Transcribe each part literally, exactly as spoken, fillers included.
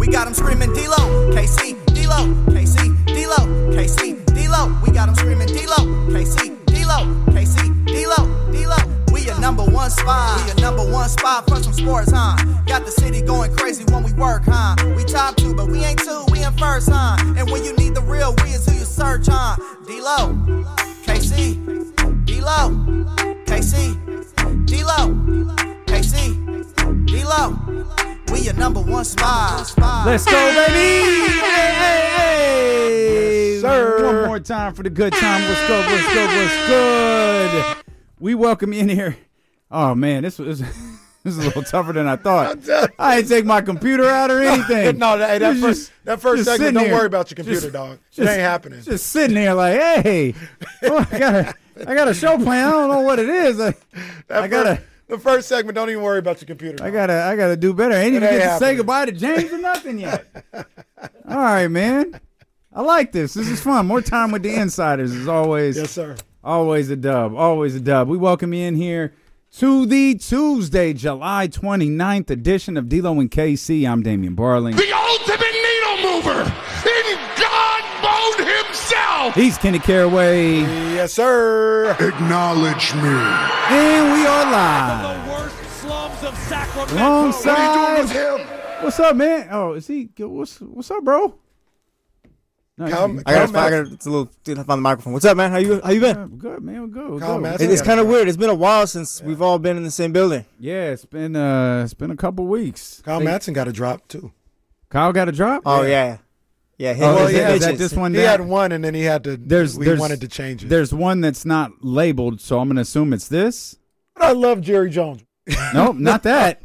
got them screaming D-Lo, K C, D-Lo, K C, D-Lo, K C, D-Lo. We got them screaming D-Lo, K C, D-Lo, K C, D-Lo, D-Lo. We your number one spot. We your number one spot for some sports, huh? Got the city going crazy when we work, huh? We top two, but we ain't two, we in first, huh? And when you need the real, we is who you search, huh? D-Lo, K C, D-Lo, K C, D-Lo, K C, D-Lo. We your number one spot. Let's go, baby! Hey, hey, hey! Yes, sir. One more time for the good time. What's good? What's good? What's good? We welcome you in here. Oh man, this was this is a little tougher than I thought. I didn't take my computer out or anything. No, that, that, first, just, that first segment, don't there. worry about your computer, just, dog. Just, it ain't happening. Just sitting there like, hey, oh, I got a, I got a show plan. I don't know what it is. I, I gotta. First, the first segment, don't even worry about your computer. Dog. I gotta, I gotta do better. I ain't it even ain't get to happening. say goodbye to James or nothing yet. All right, man. I like this. This is fun. More time with the insiders is always. Yes, sir. Always a dub. Always a dub. We welcome you in here to the Tuesday, July twenty-ninth edition of D-Lo and K C. I'm Damian Barling. The ultimate needle mover in God mode himself. He's Kenny Caraway. Yes, sir. Acknowledge me. And we are live. The worst slums of Sacramento. Alongside. What are you doing with him? What's up, man? Oh, is he? What's What's up, bro? No, Come, I got come I got it's a little on the microphone. What's up, man? How you How you been? Yeah, good, man. We're good. We're Kyle good. Madsen. It, it's kind of weird. It's been a while since Yeah. we've all been in the same building. Yeah, it's been uh, it's been a couple weeks. Kyle They- Madsen got a drop, too. Kyle got a drop. Oh yeah, yeah. Him, Oh, Well, his yeah, is that bitches. this one? He that- had one, and then he had to. There's- we there's- wanted to change it. There's one that's not labeled, so I'm gonna assume it's this. I love Jerry Jones. Nope, not that.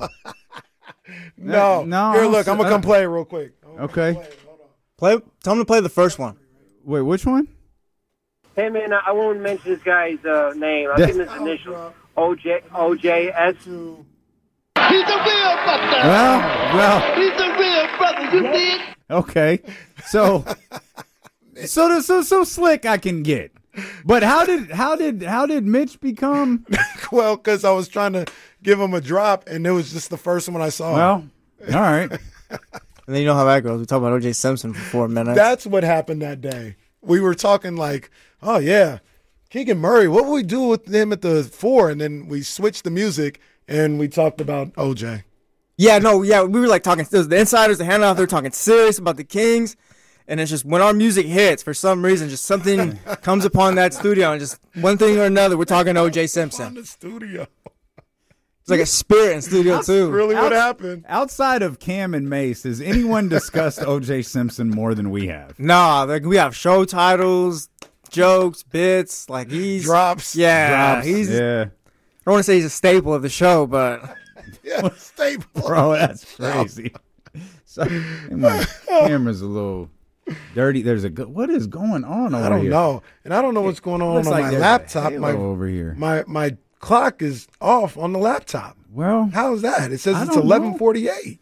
No, no, Here, I don't look, see- I'm gonna uh, come play it real quick. I'm gonna Okay. play it. Hold on. Play. Tell him to play the first one. Wait, which one? Hey man, I I won't mention this guy's uh, name. I'll Yeah. give him his initials. O J O J S. He's a real brother. Well, well, He's a real brother. You did. okay. So, so, so, so slick I can get. But how did, how did, how did Mitch become? Well, because I was trying to give him a drop, and it was just the first one I saw. Well, all right. And then you know how that goes. We talk about O J Simpson for four minutes. That's what happened that day. We were talking like, oh, yeah, Keegan Murray, what would we do with him at the four? And then we switched the music, and we talked about O J. yeah, no, yeah. We were like talking. The insiders, the handoff, they're talking serious about the Kings. And it's just when our music hits, for some reason, just something comes upon that studio, and just one thing or another, we're talking O J On Simpson. the studio. It's like a spirit in studio too. Really what Outs- happened. Outside of Cam and Mace, has anyone discussed O J Simpson more than we have? Nah, like we have show titles, jokes, bits. Like he's Drops. Yeah, Drops. he's. yeah, I don't want to say he's a staple of the show, but Yeah, staple. bro, that's crazy. So, my camera's a little dirty. There's a go- what is going on over I don't here? know. And I don't know what's going on Looks on like my there's a laptop. halo My, over here. my my clock is off on the laptop. Well, How is that? It says I it's don't know. eleven forty-eight.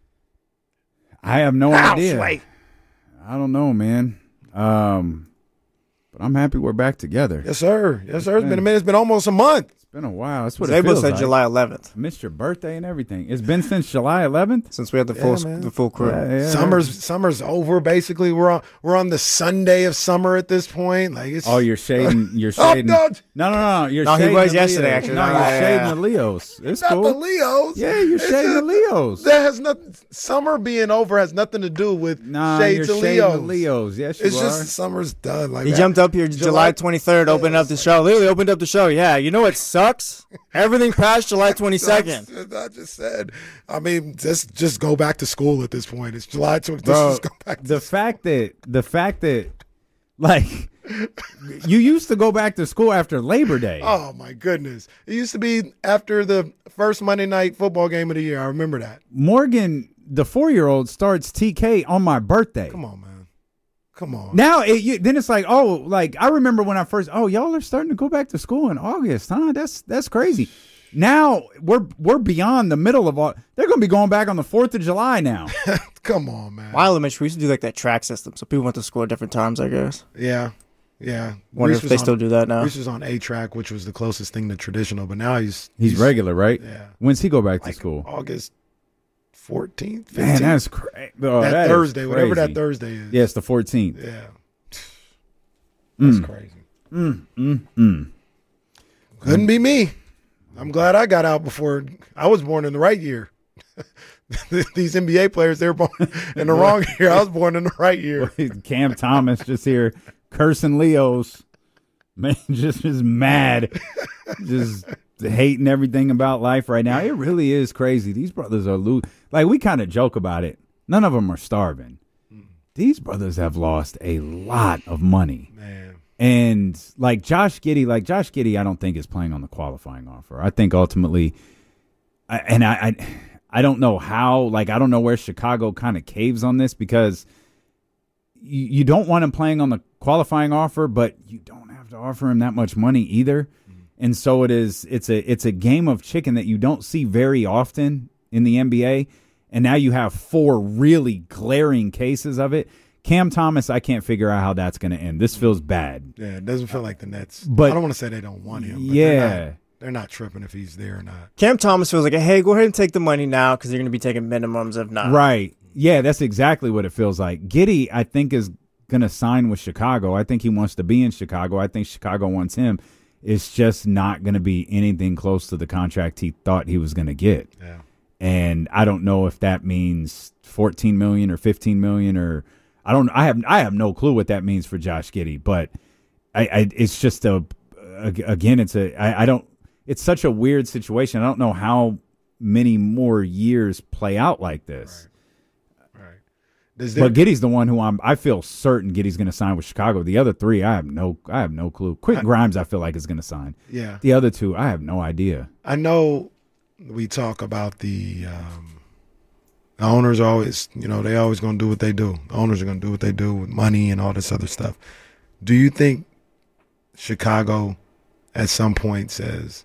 I have no Ouch, idea. wait. I don't know, man. Um, but I'm happy we're back together. Yes, sir. Yes, sir. It's been a Man. minute. It's been almost a month. It's been a while. That's what it Zabel feels said like. July eleventh Missed your birthday and everything. It's been since July eleventh. since we had the Yeah, full man. the full crew. Yeah, yeah. Summer's summer's over. Basically, we're on we're on the Sunday of summer at this point. Like it's Oh, you're shading. You're Oh, shading. no. no, no, no. You're No, he shading was the yesterday, Leos. actually. No, No, you're yeah, shading yeah. the Leos. It's not cool. the Leos. Yeah, you're It's shading the just- Leos. That has nothing. Summer being over has nothing to do with Nah, shades you're of shading Leos. the Leos. Yes, you It's are. just summer's done. Like He that. jumped up here July- July twenty-third, opened up the show. Literally opened up the show. Yeah, you know what sucks? Everything past July twenty-second. I just said. I mean, just just go back to school at this point. It's July twenty. Bro, Just go back. To the fact that the fact that like you used to go back to school after Labor Day. Oh my goodness! It used to be after the first Monday night football game of the year. I remember that. Morgan, the four-year-old, starts T K on my birthday. Come on, man. Come on. Now it, you, then it's like, oh, like I remember when I first, oh, y'all are starting to go back to school in August, huh? That's that's crazy. Now we're we're beyond the middle of all. They're going to be going back on the Fourth of July now. Come on, man. My elementary, we used to do like that track system, so people went to school at different times, I guess. Yeah, yeah. Wonder Reese if was they on- still do that now. Reese was on A track, which was the closest thing to traditional, but now he's He's regular, right? Yeah. When's he go back to like school? August fourteenth, fifteenth. Man, that's crazy. Oh, that, that Thursday, whatever that crazy. Thursday is. Yeah, it's the fourteenth. Yeah. That's Mm. crazy. Mm, mm, mm. Couldn't be me. I'm glad I got out before I was born in the right year. These N B A players, they're born in the wrong year. I was born in the right year. Cam Thomas just here cursing Leos. Man, just just mad. Just hating everything about life right now. It really is crazy. These brothers are lo- like we kind of joke about it. None of them are starving. These brothers have lost a lot of money. Man. And like Josh Giddey, like Josh Giddey, I don't think is playing on the qualifying offer. I think ultimately, I, and I, I, I don't know how. Like I don't know where Chicago kind of caves on this because you, you don't want him playing on the qualifying offer, but you don't have to offer him that much money either. Mm-hmm. And so it is. It's a it's a game of chicken that you don't see very often in the N B A. And now you have four really glaring cases of it. Cam Thomas, I can't figure out how that's going to end. This feels bad. Yeah, it doesn't feel like the Nets. But I don't want to say they don't want him. But yeah. They're not, they're not tripping if he's there or not. Cam Thomas feels like, hey, go ahead and take the money now because you're going to be taking minimums if not. Right. Yeah, that's exactly what it feels like. Giddey, I think, is going to sign with Chicago. I think he wants to be in Chicago. I think Chicago wants him. It's just not going to be anything close to the contract he thought he was going to get. Yeah. And I don't know if that means fourteen million dollars or fifteen million dollars or I don't I have I have no clue what that means for Josh Giddey, but I, I it's just a again it's a I, I don't it's such a weird situation. I don't know how many more years play out like this. Right. Right. Does there, but Giddey's the one who I'm I feel certain Giddey's going to sign with Chicago. The other three I have no I have no clue. Quentin Grimes I feel like is going to sign. Yeah. The other two I have no idea. I know we talk about the um, the owners always, you know, they always going to do what they do. The owners are going to do what they do with money and all this other stuff. Do you think Chicago at some point says,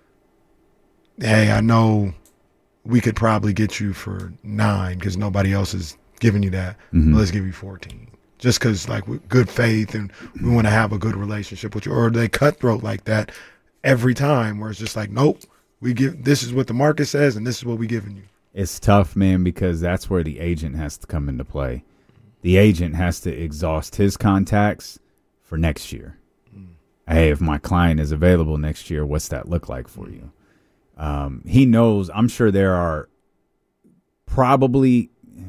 hey, I know we could probably get you for nine because nobody else is giving you that. Mm-hmm. But let's give you fourteen. Just because, like, with good faith and we want to have a good relationship with you. Or they cutthroat like that every time where it's just like, nope. We give this is what the market says, and this is what we giving you. It's tough, man, because that's where the agent has to come into play. The agent has to exhaust his contacts for next year. Mm. Hey, if my client is available next year, what's that look like for you? Um, he knows. I'm sure there are probably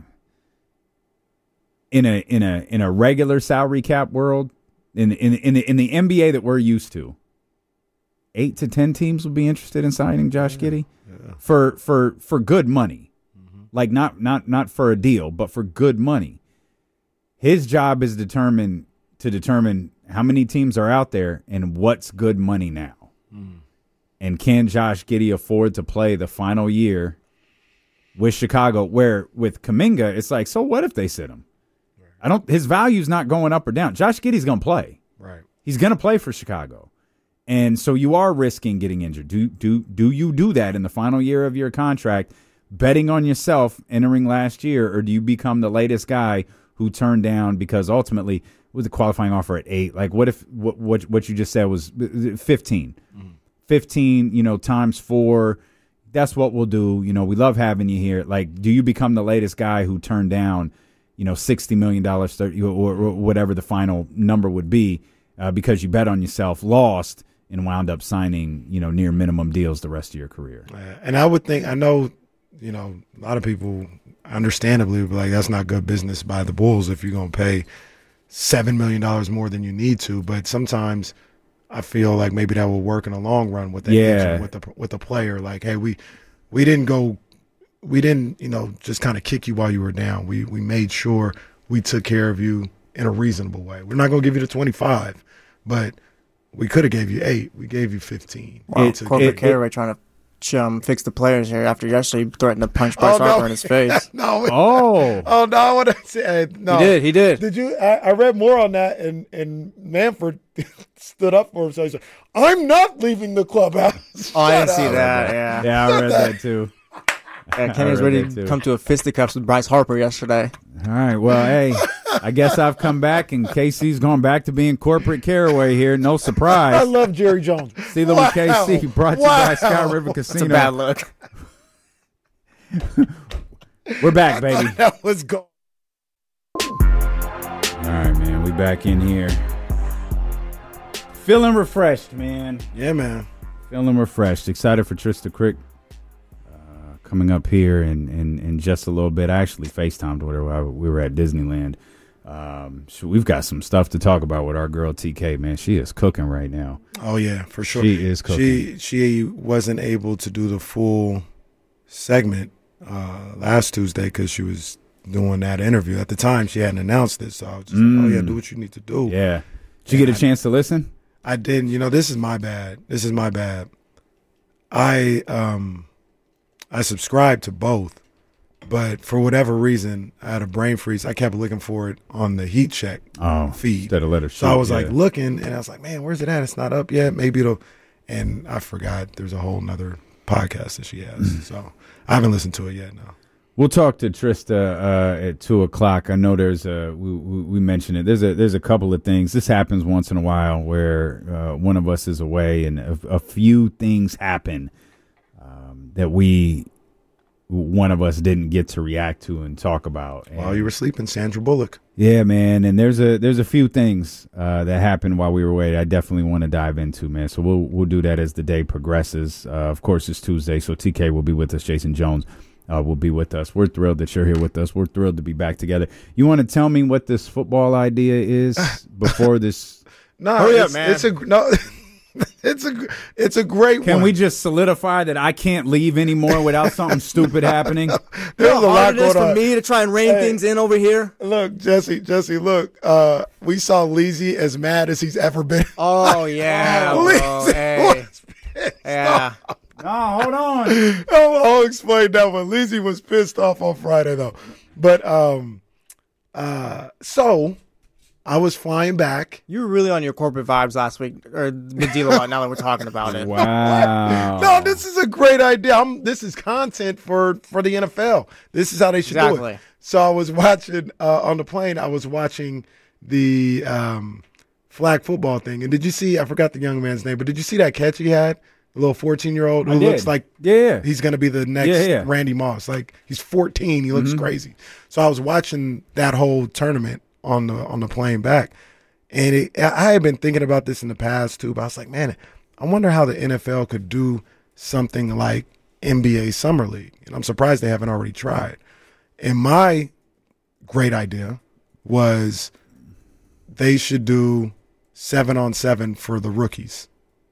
in a in a in a regular salary cap world in in in the, in the N B A that we're used to. Eight to ten teams would be interested in signing Josh yeah, Giddey yeah. for for for good money, mm-hmm. like not not not for a deal, but for good money. His job is determine to determine how many teams are out there and what's good money now, mm. and can Josh Giddey afford to play the final year with Chicago? Where with Kuminga, it's like, so what if they sit him? Right. I don't. His value's not going up or down. Josh Giddey's gonna play. Right. He's gonna play for Chicago. And so you are risking getting injured. Do do do you do that in the final year of your contract, betting on yourself entering last year, or do you become the latest guy who turned down because ultimately with the qualifying offer at eight? Like what if what what, what you just said was fifteen, mm-hmm. fifteen, you know, times four. That's what we'll do. You know, we love having you here. Like, do you become the latest guy who turned down, you know, sixty million dollars or, or whatever the final number would be uh, because you bet on yourself, lost, and wound up signing, you know, near minimum deals the rest of your career. Uh, and I would think, I know, you know, a lot of people understandably would be like, that's not good business by the Bulls if you're going to pay seven million dollars more than you need to. But sometimes I feel like maybe that will work in the long run with the yeah. agent, with the with the player. Like, hey, we we didn't go, we didn't, you know, just kind of kick you while you were down. We we made sure we took care of you in a reasonable way. We're not going to give you the twenty-five, but we could have gave you eight. We gave you fifteen. Wow, it's corporate carry trying to um, fix the players here after yesterday threatened to punch Bryce oh, Harper no. in his face. no. Oh. Oh, no, I want to say, no. He did, he did. Did you? I, I read more on that, and, and Manford stood up for him. So he said, I'm not leaving the clubhouse. Oh, I didn't Shut see up. that, yeah. Yeah, I read that too. Yeah, Kenny was ready to come to a fisticuffs with Bryce Harper yesterday. All right, well, hey, I guess I've come back, and K C's gone back to being corporate caraway here. No surprise. I love Jerry Jones. Steeler wow. with K C, brought to wow. you by Sky River Casino. That's a bad look. We're back, baby. That was go. All right, man. We back in here. Feeling refreshed, man. Yeah, man. Feeling refreshed. Excited for Trista Crick uh, coming up here in, in, in just a little bit. I actually FaceTimed with her while we were at Disneyland. Um, so we've got some stuff to talk about with our girl T K, man. She is cooking right now. Oh, yeah, for sure. She is cooking. She, she wasn't able to do the full segment uh, last Tuesday because she was doing that interview. At the time, she hadn't announced it, so I was just Mm. like, oh, yeah, do what you need to do. Yeah. Did you get a chance to listen? I didn't. You know, this is my bad. This is my bad. I um, I subscribed to both, but for whatever reason, I had a brain freeze. I kept looking for it on the Heat Check Oh, feed. instead of let her So I shoot, was like yeah. looking, and I was like, man, where's it at? It's not up yet. Maybe it'll. And I forgot there's a whole nother podcast that she has. So I haven't listened to it yet. No. We'll talk to Trista uh, at two o'clock. I know there's a we, we we mentioned it. There's a there's a couple of things. This happens once in a while where uh, one of us is away and a, a few things happen um, that we one of us didn't get to react to and talk about. And, While you were sleeping, Sandra Bullock. yeah, man. And there's a there's a few things uh, that happened while we were away. I definitely want to dive into, man. So we'll we'll do that as the day progresses. Uh, of course, it's Tuesday, so T K will be with us. Jason Jones. Uh, will be with us. We're thrilled that you're here with us. We're thrilled to be back together. You want to tell me what this football idea is before this? No, Hurry up, it's, man. It's a no. It's a it's a great Can one. we just solidify that I can't leave anymore without something stupid happening? There's a How lot hard it is going for on. me to try and rein Hey. things in over here. Look, Jesse, Jesse, look. Uh, we saw Leezy as mad as he's ever been. Oh yeah, bro. Leezy Hey. was pissed Yeah. No, hold on. I'll, I'll explain that one. Leezy was pissed off on Friday though, but um, uh, so I was flying back. You were really on your corporate vibes last week, or with D'Lo. Now that we're talking about it. Wow. No, this is a great idea. I'm, this is content for, for the N F L. This is how they should do Exactly. it. So I was watching uh, on the plane. I was watching the um, flag football thing, and did you see? I forgot the young man's name, but did you see that catch he had? The little fourteen year old who I did. looks like Yeah. he's going to be the next Yeah, yeah. Randy Moss. Like he's fourteen. He looks Mm-hmm. crazy. So I was watching that whole tournament on the on the plane back, and it, I had been thinking about this in the past too. But I was like, man, I wonder how the N F L could do something like N B A Summer League, and I'm surprised they haven't already tried. And my great idea was they should do seven on seven for the rookies.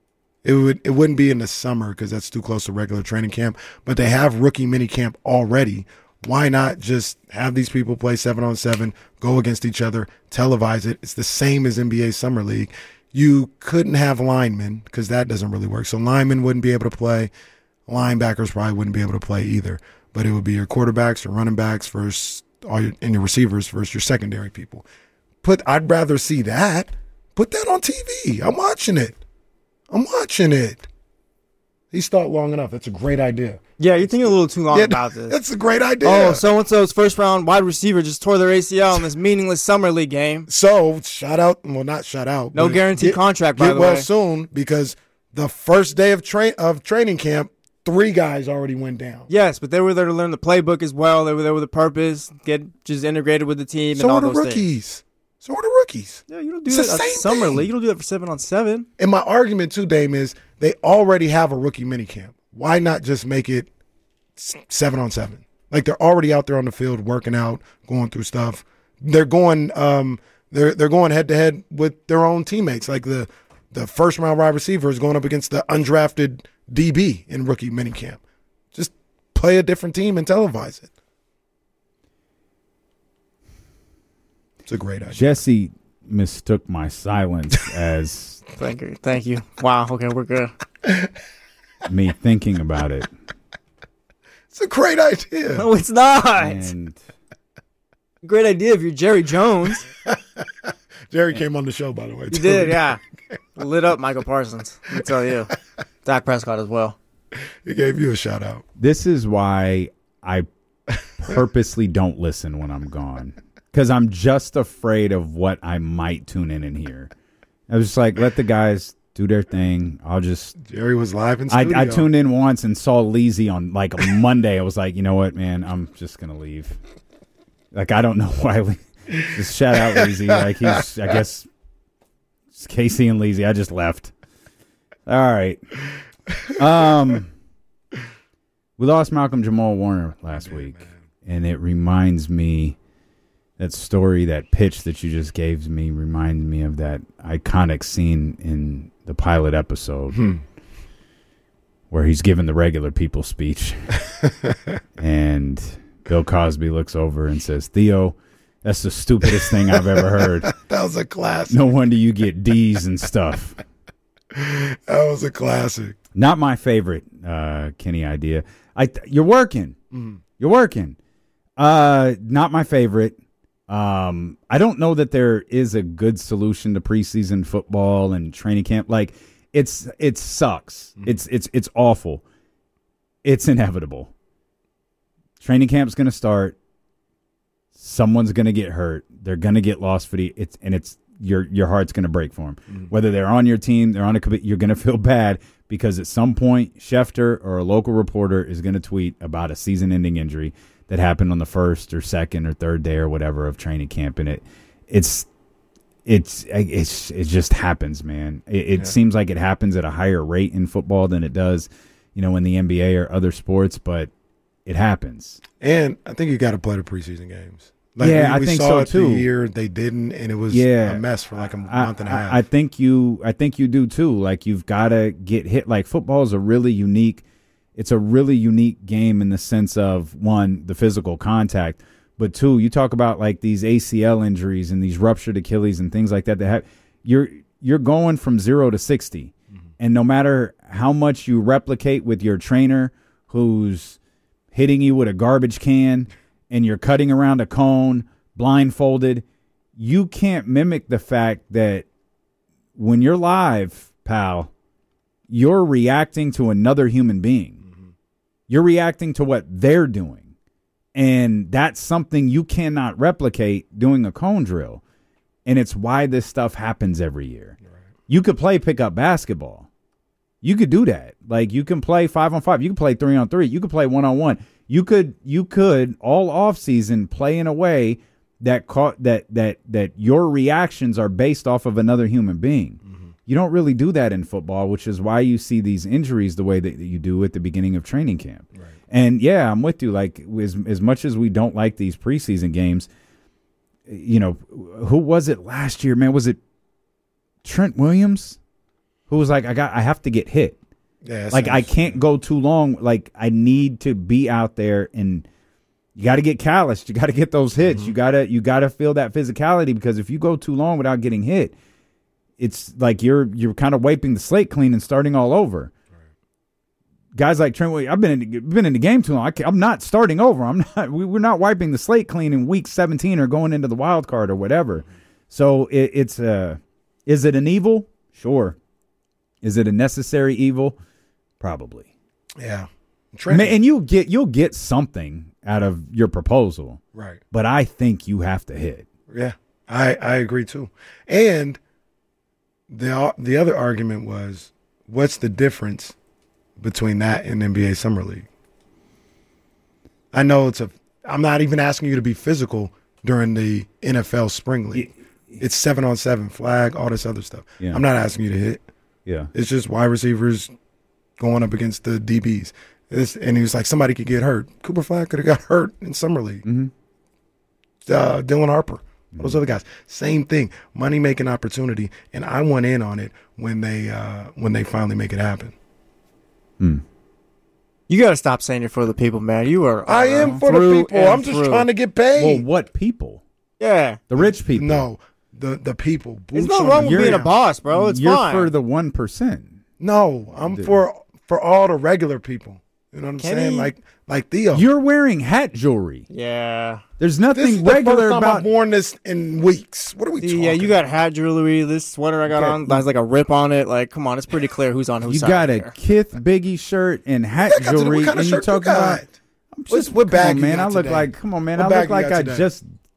It would it wouldn't be in the summer because that's too close to regular training camp. But they have rookie mini camp already. Why not just have these people play seven on seven, go against each other, televise it? It's the same as N B A Summer League. You couldn't have linemen because that doesn't really work. So linemen wouldn't be able to play. Linebackers probably wouldn't be able to play either. But it would be your quarterbacks, your running backs versus all your, and your receivers versus your secondary people. Put I'd rather see that. Put that on T V. I'm watching it. I'm watching it. He's thought long enough. That's a great idea. Yeah, you're thinking a little too long Yeah, about this. That's a great idea. Oh, so and so's first round wide receiver just tore their A C L in this meaningless summer league game. So shout out, well, not shout out. No but guaranteed get- contract, by get the well way. soon because the first day of train of training camp, three guys already went down. Yes, but they were there to learn the playbook as well. They were there with a purpose, get just integrated with the team So and all are the those things. rookies. So are the rookies. Yeah, you don't do It's that the at same summer thing. league. You don't do that for seven on seven. And my argument too, Dame, is they already have a rookie minicamp. Why not just make it s- seven on seven? Like they're already out there on the field working out, going through stuff. They're going, um, they're they're going head to head with their own teammates. Like the the first round wide receiver is going up against the undrafted D B in rookie minicamp. Just play a different team and televise it. It's a great idea. Jesse mistook my silence as Thank you. Thank you. Wow. Okay, we're good. me thinking about it. It's a great idea. No, it's not. And Great idea if you're Jerry Jones. Jerry came on the show, by the way. You too. did, yeah. Lit up Michael Parsons. Let me tell you. Dak Prescott as well. He gave you a shout out. this is why I purposely don't listen when I'm gone. Because I'm just afraid of what I might tune in and hear. I was just like, let the guys do their thing. I'll just. Jerry was live in I, studio. I tuned in once and saw Leezy on like a Monday. I was like, you know what, man? I'm just gonna leave. Like I don't know why. Le- just shout out Leezy. Like he's, I guess, it's Casey and Leezy. I just left. All right. Um, we lost Malcolm Jamal Warner last week, and it reminds me. That story, that pitch that you just gave me reminds me of that iconic scene in the pilot episode hmm. where he's giving the regular people speech. And Bill Cosby looks over and says, Theo, that's the stupidest thing I've ever heard. That was a classic. No wonder you get D's and stuff. That was a classic. Not my favorite uh, Kenny idea. I th- You're working. Mm. You're working. Uh, not my favorite. Um, I don't know that there is a good solution to preseason football and training camp. Like it's it sucks. Mm-hmm. It's it's it's awful. It's inevitable. Training camp's going to start. Someone's going to get hurt. They're going to get lost for the it's and it's your your heart's going to break for them. Mm-hmm. Whether they're on your team, they're on a committee, you're going to feel bad because at some point Schefter or a local reporter is going to tweet about a season-ending injury that happened on the first or second or third day or whatever of training camp, and it, it's, it's, it's, it just happens, man. It, it yeah. seems like it happens at a higher rate in football than it does, you know, in the N B A or other sports, but it happens. And I think you got to play the preseason games. Like yeah, we, we I think saw so it too. The year they didn't, and it was yeah. a mess for like a I, month and a half. I, I think you, I think you do too. Like you've got to get hit. Like football is a really unique. It's a really unique game in the sense of, one, the physical contact, but two, you talk about like these A C L injuries and these ruptured Achilles and things like that. That have, you're you're going from zero to sixty, mm-hmm. and no matter how much you replicate with your trainer who's hitting you with a garbage can and you're cutting around a cone blindfolded, you can't mimic the fact that when you're live, pal, you're reacting to another human being. You're reacting to what they're doing. And that's something you cannot replicate doing a cone drill. And it's why this stuff happens every year. Right. You could play pickup basketball. You could do that. Like you can play five on five. You can play three on three. You could play one on one. You could you could all off season play in a way that caught that that that your reactions are based off of another human being. Mm-hmm. You don't really do that in football, which is why you see these injuries the way that you do at the beginning of training camp. Right. And, yeah, I'm with you. Like, as, as much as we don't like these preseason games, you know, who was it last year, man? Was it Trent Williams? Who was like, I got, I have to get hit. Yeah, like, I can't go too long. Like, I need to be out there, and you got to get calloused. You got to get those hits. Mm-hmm. You got to you got to feel that physicality, because if you go too long without getting hit, it's like you're you're kind of wiping the slate clean and starting all over. Right. Guys like Trent Williams, I've been in the, been in the game too long. I I'm not starting over. I'm not. We, we're not wiping the slate clean in week seventeen or going into the wild card or whatever. So it, it's uh, is it an evil? Sure. Is it a necessary evil? Probably. Yeah. Man, and you'll get you'll get something out of your proposal. Right. But I think you have to hit. Yeah, I I agree too. And The the other argument was, what's the difference between that and N B A Summer League? I know it's a – I'm not even asking you to be physical during the N F L Spring League. It's seven on seven, flag, all this other stuff. Yeah. I'm not asking you to hit. Yeah. It's just wide receivers going up against the D Bs. It's, and he was like, somebody could get hurt. Cooper Flag could have got hurt in Summer League. Mm-hmm. Uh, Dylan Harper. Those other guys, same thing, money making opportunity, and I want in on it when they uh, when they finally make it happen. Hmm. You got to stop saying you're for the people, man. You are. I uh, am for the people. I'm just through. trying to get paid. Well, what people? Yeah, the rich people. No, the the people. There's no wrong with being a boss, bro. It's you're fine. You're for the one percent. No, I'm the, for for all the regular people. You know what I'm Kenny, saying? Like like Theo. You're wearing hat jewelry. Yeah. There's nothing this is regular the first time about. I've worn this in weeks. What are we See, talking? Yeah, you got hat jewelry. This sweater I got okay. on has like a rip on it. Like, come on, it's pretty clear who's on whose you side. You got a here. Kith Biggie shirt and hat yeah, jewelry, what kind of and you shirt talking you got? about. I'm What's, just, what bag on, you man? got I look today? like. Come on, man. What I bag look like you got I today? just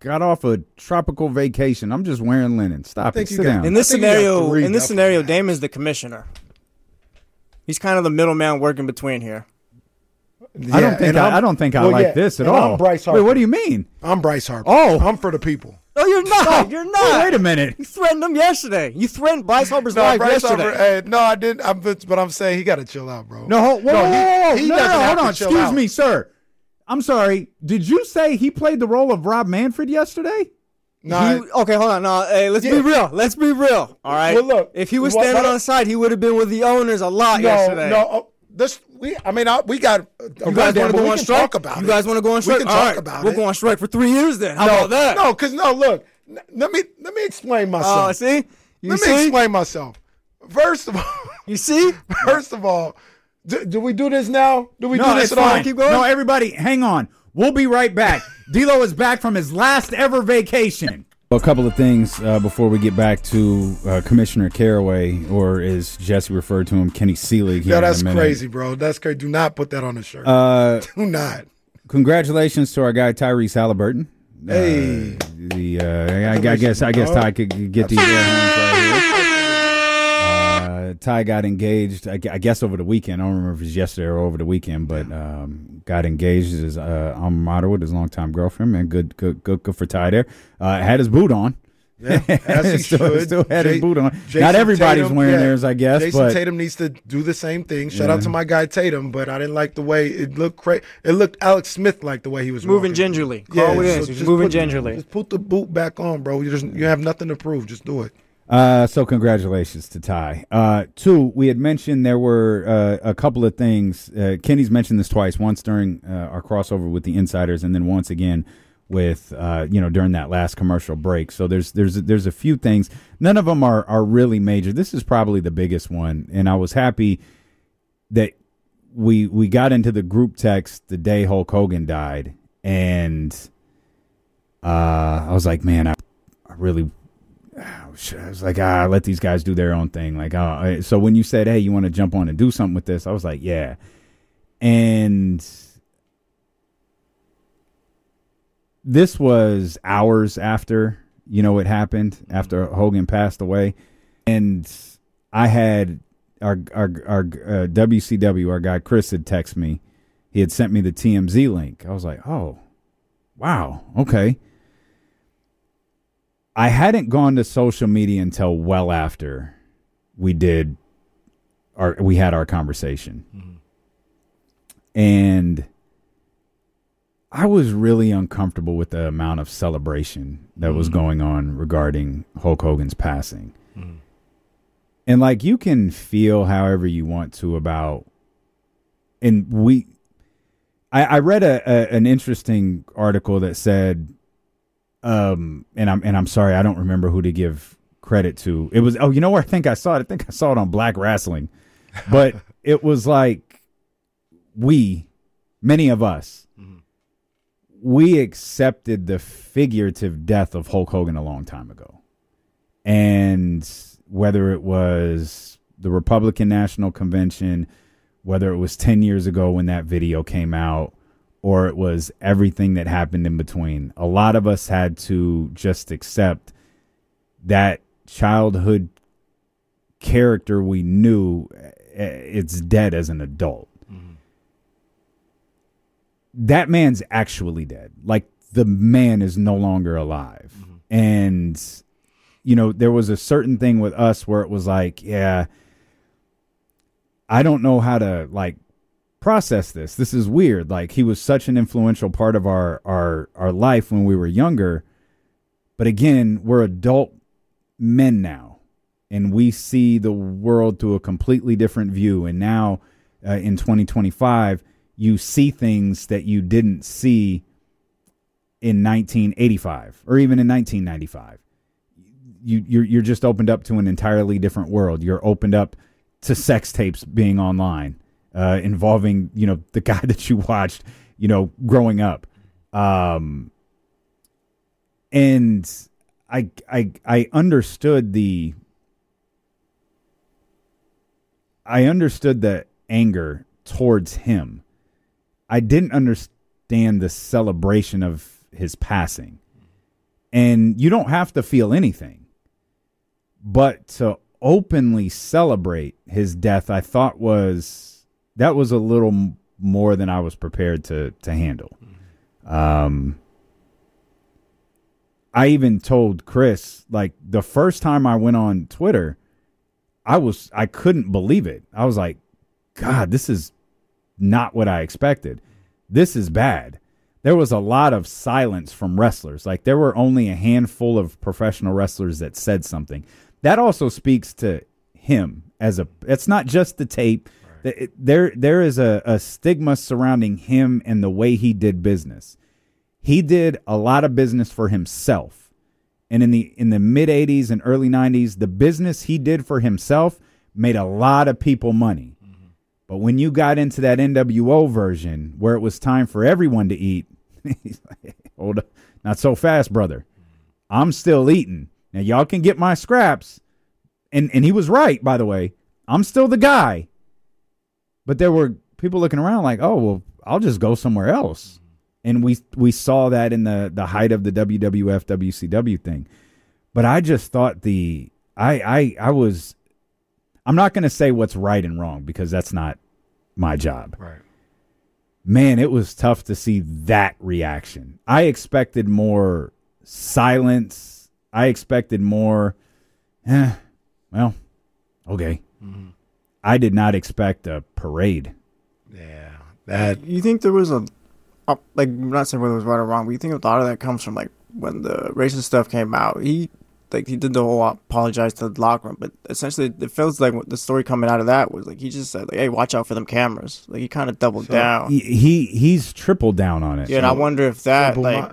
got off a tropical vacation. I'm just wearing linen. Stop it. you Sit got- down. In this I think you have to scenario, read in this that scenario, for that. Damon's the commissioner. He's kind of the middleman working between here. I don't think and I, I'm- I don't think I well, like yeah, this at and all. I'm Bryce Wait, Harper. what do you mean? I'm Bryce Harper. Oh. I'm for the people. No, you're not. You're Wait, not. wait a minute. You threatened him yesterday. You threatened Bryce Harper's No, life Bryce yesterday. Harper. Hey, no, I didn't. I'm, but but I'm saying he got to chill out, bro. No, hold, whoa, No, whoa, he- whoa, he no, doesn't no, have hold to on. chill Excuse out. me, sir. I'm sorry. Did you say he played the role of Rob Manfred yesterday? No, I- He- okay, hold on. No, hey, let's Yeah. be real. Let's be real. All right. Well, look, if he was what- standing what- on the side, he would have been with the owners a lot no, yesterday. no. Oh, this we. I mean, I, we got. A You guys rundown, want to but go we on can strike? Talk about you it. guys want to go on strike? We can All talk right, about we'll it. go on strike for three years then. How no, about that? No, because no. Look, n- let me let me explain myself. Oh, see? You let see? me explain myself. First of all, You see? first of all, do, do we do this now? Do we No, do this it's at all? fine. Keep going? No, everybody, hang on. We'll be right back. D'Lo is back from his last ever vacation. A couple of things uh, before we get back to uh, Commissioner Caraway, or as Jesse referred to him, Kenny Seelig. Yeah, that's crazy, bro. That's crazy. Do not put that on the shirt. Uh, do not. congratulations to our guy Tyrese Halliburton. Hey. Uh, the uh, I, I guess I guess Ty could get these air horns right here. Uh, Ty got engaged, I, gu- I guess, over the weekend. I don't remember if it was yesterday or over the weekend, but um, got engaged as his uh, alma mater with his longtime girlfriend. Man, good, good, good, good for Ty there. Uh, had his boot on. Yeah, as he still, should. still had his Ja- boot on. Jason Not everybody's Tatum, wearing yeah. theirs, I guess. Jason but Tatum needs to do the same thing. Shout Yeah. out to my guy Tatum, but I didn't like the way it looked. Cra- it looked Alex Smith like the way he was Moving walking. gingerly. Call it is. He's just moving put- gingerly. Just put the boot back on, bro. You just you have nothing to prove. Just do it. Uh, so congratulations to Ty. Uh, two, we had mentioned there were uh, a couple of things. Uh, Kenny's mentioned this twice. Once during uh, our crossover with the Insiders, and then once again with uh, you know during that last commercial break. So there's there's there's a few things. None of them are are really major. This is probably the biggest one, and I was happy that we we got into the group text the day Hulk Hogan died, and uh, I was like, man, I, I really. I was like, ah, let these guys do their own thing. Like, uh, so when you said, hey, you want to jump on and do something with this, I was like, yeah. And this was hours after, you know, it happened, after Hogan passed away. And I had our our, our uh, W C W, our guy Chris had texted me. He had sent me the T M Z link. I was like, oh, wow, okay. I hadn't gone to social media until well after we did our we had our conversation. Mm-hmm. And I was really uncomfortable with the amount of celebration that mm-hmm. was going on regarding Hulk Hogan's passing. Mm-hmm. And like you can feel however you want to about and we I, I read a, a an interesting article that said Um, and I'm and I'm sorry, I don't remember who to give credit to. It was oh, you know where I think I saw it. I think I saw it on Black Wrestling, but it was like we, many of us, mm-hmm. we accepted the figurative death of Hulk Hogan a long time ago, and whether it was the Republican National Convention, whether it was ten years ago when that video came out, or it was everything that happened in between. A lot of us had to just accept that childhood character we knew, it's dead as an adult. Mm-hmm. That man's actually dead. Like, the man is no longer alive. Mm-hmm. And, you know, there was a certain thing with us where it was like, yeah, I don't know how to, like, process this. This is weird. Like, he was such an influential part of our our our life when we were younger, but again, we're adult men now, and we see the world through a completely different view. And now uh, in twenty twenty-five, you see things that you didn't see in nineteen eighty-five or even in nineteen ninety-five. You you're you're just opened up to an entirely different world. You're opened up to sex tapes being online. Uh, involving, you know, the guy that you watched, you know, growing up. Um, and I, I, I understood the, I understood the anger towards him. I didn't understand the celebration of his passing. And you don't have to feel anything. But to openly celebrate his death, I thought was that was a little m- more than I was prepared to to handle. Um, I even told Chris, like, the first time I went on Twitter, I was I couldn't believe it. I was like, God, this is not what I expected. This is bad. There was a lot of silence from wrestlers. Like, there were only a handful of professional wrestlers that said something. That also speaks to him as a. It's not just the tape. Right. There, there is a, a stigma surrounding him and the way he did business. He did a lot of business for himself, and in the in the mid eighties and early nineties, the business he did for himself made a lot of people money. Mm-hmm. But when you got into that N W O version, where it was time for everyone to eat, he's like, hold up, not so fast, brother. I'm still eating. Now, y'all can get my scraps. And and he was right, by the way. I'm still the guy. But there were people looking around like, oh, well, I'll just go somewhere else. And we we saw that in the, the height of the W W F, W C W thing. But I just thought the I I I was I'm not going to say what's right and wrong because that's not my job. Right. Man, it was tough to see that reaction. I expected more silence. I expected more, eh, well, okay. Mm-hmm. I did not expect a parade. Yeah. That. You think there was a, uh, like, I'm not saying whether it was right or wrong, but you think a lot of that comes from, like, when the racist stuff came out, he, like, he did the whole apologize to the locker room, but essentially it feels like the story coming out of that was, like, he just said, like, hey, watch out for them cameras. Like, he kind of doubled so down. He, he He's tripled down on it. Yeah, and I wonder if that, so, like,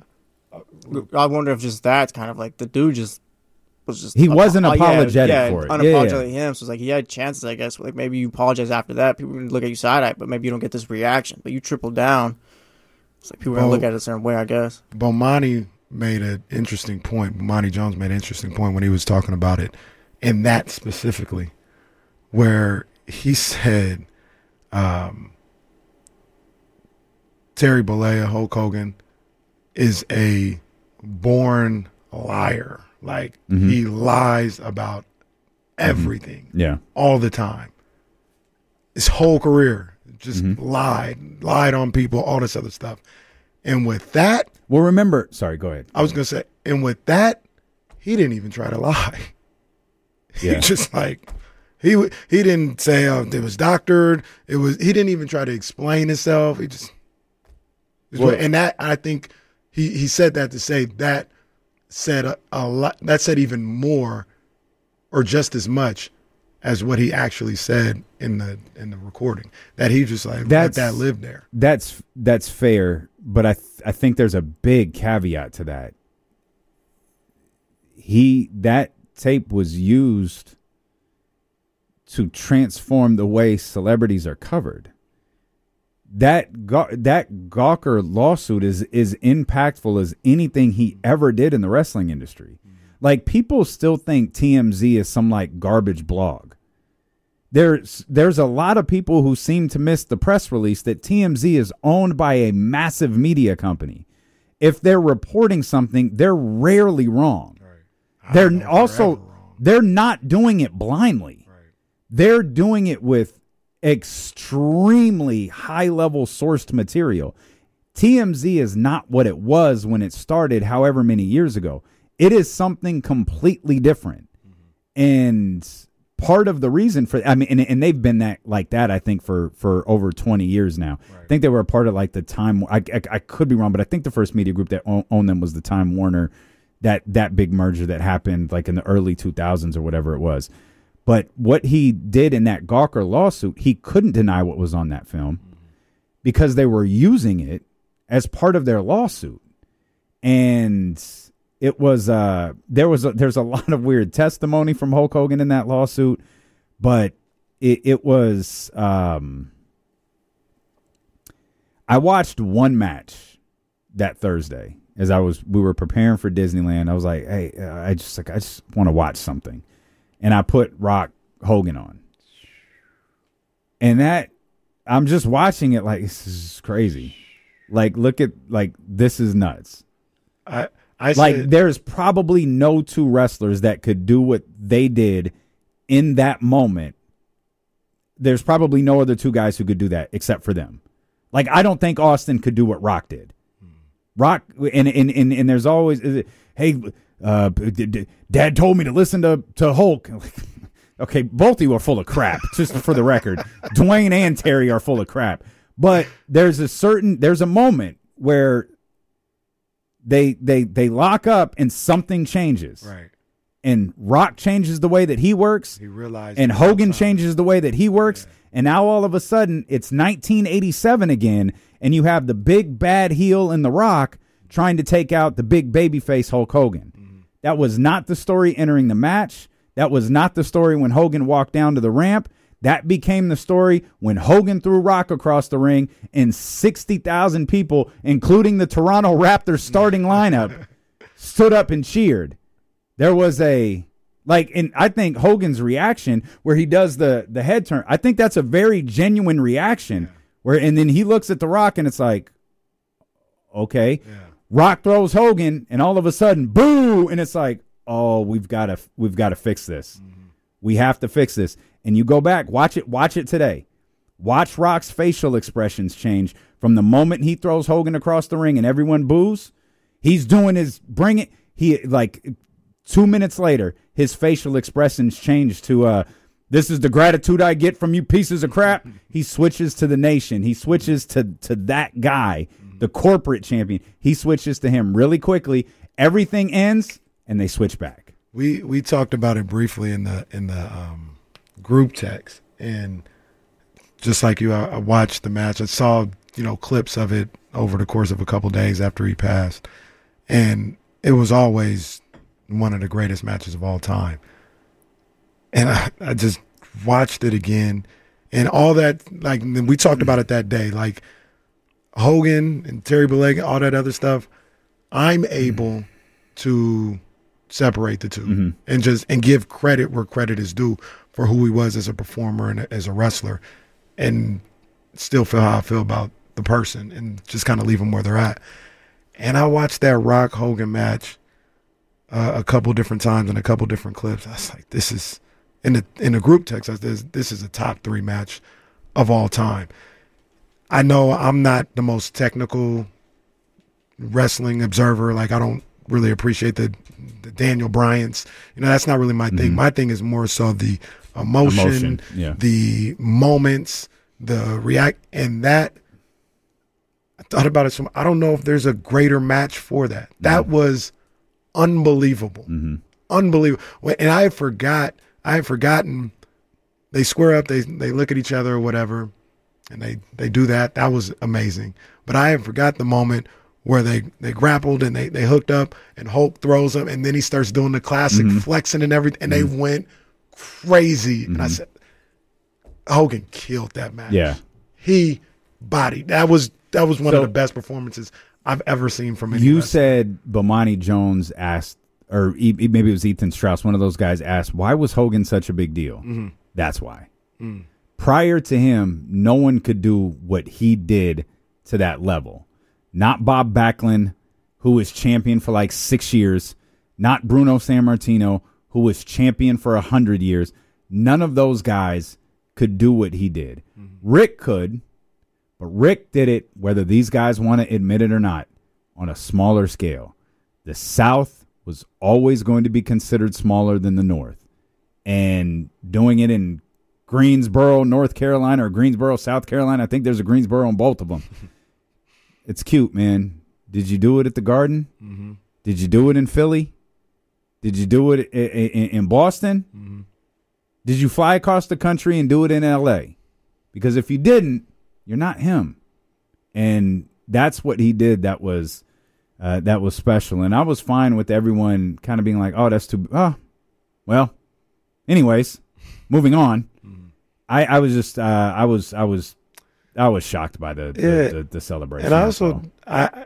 I wonder if just that's kind of like the dude just was just he wasn't uh, apologetic yeah, for it. Unapologetic yeah, yeah. him. So it's like he had chances, I guess. Like maybe you apologize after that, people would look at you side eye, but maybe you don't get this reaction. But you triple down. It's like people are gonna look at it a certain way, I guess. Bomani made an interesting point. Bomani Jones made an interesting point when he was talking about it, and that specifically, where he said, um, Terry Bollea, Hulk Hogan, is a born liar. Like, mm-hmm. he lies about everything. Mm-hmm. Yeah. All the time. His whole career, just mm-hmm. lied, lied on people, all this other stuff. And with that. Well, remember, sorry, go ahead. I was going to say, and with that, he didn't even try to lie. Yeah. He just like, he he didn't say oh, it was doctored. It was, he didn't even try to explain himself. He just, well, and that, I think, He he said that to say that said a, a lot. That said even more, or just as much, as what he actually said in the in the recording. That he just like that's, let that live there. That's that's fair, but I th- I think there's a big caveat to that. He that tape was used to transform the way celebrities are covered. That that Gawker lawsuit is is impactful as anything he ever did in the wrestling industry. Mm-hmm. Like, people still think T M Z is some like garbage blog. There's there's a lot of people who seem to miss the press release that T M Z is owned by a massive media company. If they're reporting something, they're rarely wrong. Right. They're also wrong. They're not doing it blindly. Right. They're doing it with extremely high-level sourced material. T M Z is not what it was when it started however many years ago. It is something completely different. Mm-hmm. And part of the reason for, I mean, and, and they've been that like that, I think, for, for over twenty years now. Right. I think they were a part of like the Time, I, I, I could be wrong, but I think the first media group that owned them was the Time Warner, that, that big merger that happened like in the early two thousands or whatever it was. But what he did in that Gawker lawsuit, he couldn't deny what was on that film because they were using it as part of their lawsuit. And it was uh, there was a, there's a lot of weird testimony from Hulk Hogan in that lawsuit, but it, it was um, I watched one match that Thursday as I was we were preparing for Disneyland. I was like, hey, uh, I just like I just want to watch something. And I put Rock Hogan on. And that, I'm just watching it like, this is crazy. Like, look at, like, this is nuts. I I like said, there's probably no two wrestlers that could do what they did in that moment. There's probably no other two guys who could do that except for them. Like, I don't think Austin could do what Rock did. Rock, and and and, and there's always, hey, uh, Dad told me to listen to, to Hulk. Okay, both of you are full of crap, just for the record. Dwayne and Terry are full of crap. But there's a certain, there's a moment where they they they lock up and something changes. right. And Rock changes the way that he works. He realized, And it Hogan was time. changes the way that he works. Yeah. And now all of a sudden it's nineteen eighty-seven again. And you have the big bad heel in The Rock trying to take out the big babyface Hulk Hogan. Mm-hmm. That was not the story entering the match. That was not the story when Hogan walked down to the ramp. That became the story when Hogan threw Rock across the ring and sixty thousand people, including the Toronto Raptors starting lineup, stood up and cheered. There was a, like, and I think Hogan's reaction where he does the, the head turn, I think that's a very genuine reaction. Yeah. Where, and then he looks at The Rock and it's like, okay. Yeah. Rock throws Hogan and all of a sudden, boo! And it's like, oh, we've got to we've got to fix this. Mm-hmm. We have to fix this. And you go back, watch it, watch it today. Watch Rock's facial expressions change from the moment he throws Hogan across the ring and everyone boos. He's doing his bring it. He like two minutes later, his facial expressions change to uh, this is the gratitude I get from you pieces of crap. He switches to the Nation. He switches to to that guy, the corporate champion. He switches to him really quickly. Everything ends, and they switch back. We we talked about it briefly in the in the um, group text, and just like you, I, I watched the match. I saw you know clips of it over the course of a couple days after he passed, and it was always one of the greatest matches of all time. And I, I just watched it again, and all that. Like we talked about it that day, like Hogan and Terry Bollea, all that other stuff. I'm able to separate the two mm-hmm. and just and give credit where credit is due for who he was as a performer and as a wrestler, and still feel how I feel about the person, and just kind of leave them where they're at. And I watched that Rock Hogan match uh, a couple different times in a couple different clips. I was like, this is in the in the group text. I said, this is a top three match of all time. I know I'm not the most technical wrestling observer. Like I don't really appreciate the, the Daniel Bryant's. You know, that's not really my mm-hmm. thing. My thing is more so the emotion, emotion yeah. the moments, the react, and that. I thought about it. So I don't know if there's a greater match for that. That mm-hmm. was unbelievable, mm-hmm. unbelievable. And I forgot. I had forgotten. They square up. They they look at each other or whatever, and they they do that. That was amazing. But I had forgot the moment where they, they grappled and they, they hooked up, and Hulk throws him, and then he starts doing the classic mm-hmm. flexing and everything, and mm-hmm. they went crazy. Mm-hmm. And I said, Hogan killed that match. Yeah, he bodied. That was that was one so, of the best performances I've ever seen from any You wrestler. said Bomani Jones asked, or maybe it was Ethan Strauss, one of those guys asked, why was Hogan such a big deal? Mm-hmm. That's why. Mm. Prior to him, no one could do what he did to that level. Not Bob Backlund, who was champion for like six years. Not Bruno Sammartino, who was champion for a hundred years. None of those guys could do what he did. Mm-hmm. Rick could, but Rick did it, whether these guys want to admit it or not, on a smaller scale. The South was always going to be considered smaller than the North. And doing it in Greensboro, North Carolina, or Greensboro, South Carolina, I think there's a Greensboro in both of them. It's cute, man. Did you do it at the Garden? Mm-hmm. Did you do it in Philly? Did you do it in Boston? Mm-hmm. Did you fly across the country and do it in L A? Because if you didn't, you're not him. And that's what he did that was uh, that was special. And I was fine with everyone kind of being like, oh, that's too, oh, well, anyways, moving on. Mm-hmm. I, I was just, uh, I was, I was, I was shocked by the the, yeah. the, the celebration. And I also, I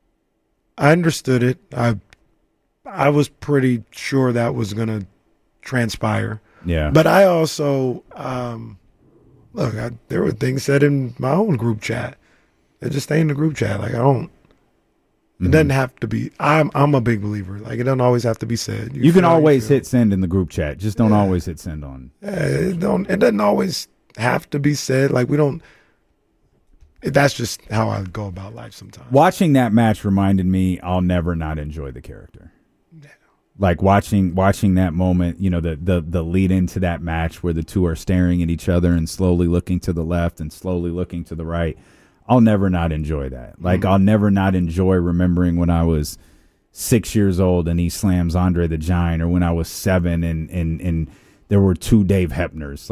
I understood it. I I was pretty sure that was going to transpire. Yeah. But I also, um, look, I, there were things said in my own group chat that just stay in the group chat. Like I don't, It doesn't have to be. I'm I'm a big believer. Like it doesn't always have to be said. You, you can feel how you always feel. hit send in the group chat. Just don't Yeah. always hit send on. Yeah, it don't. It doesn't always have to be said. Like we don't. That's just how I go about life sometimes. Watching that match reminded me I'll never not enjoy the character. Like watching watching that moment, you know, the, the the lead into that match where the two are staring at each other and slowly looking to the left and slowly looking to the right. I'll never not enjoy that. Like mm-hmm. I'll never not enjoy remembering when I was six years old and he slams Andre the Giant, or when I was seven and and and there were two Dave Hebners.